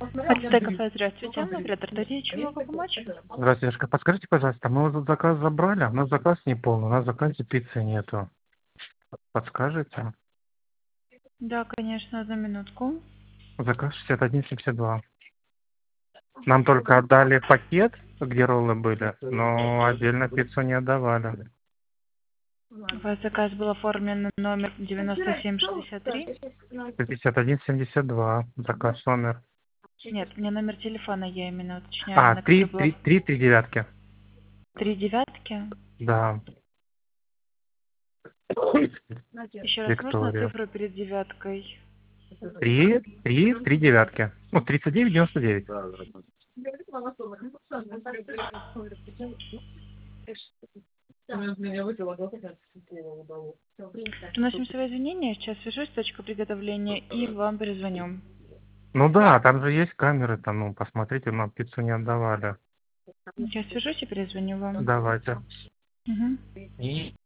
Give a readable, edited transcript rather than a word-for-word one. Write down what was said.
Хотите кафе, здравствуйте. Оператор Дарья, чем могу помочь? Здравствуйте, Девушка. Подскажите, пожалуйста, мы вот тут заказ забрали, у нас заказ не полный, у нас в заказе пиццы нету. Подскажете? Да, конечно, одну минутку. Заказ 6172. Нам только отдали пакет, где роллы были, но отдельно пиццу не отдавали. У вас заказ был оформлен на номер 9763? 5172, заказ номер. Нет, мне номер телефона, я именно уточняю, А, на который был три девятки. 3 девятки. Да, Еще раз, можно Виктория. цифру перед девяткой? Три девятки. Ну, 39,99. Приносим свои извинения, сейчас свяжусь с точкой приготовления и вам перезвоню. Ну да, там же есть камеры, там, ну, посмотрите, нам пиццу не отдавали. Сейчас свяжусь и перезвоню вам. Давайте. Угу.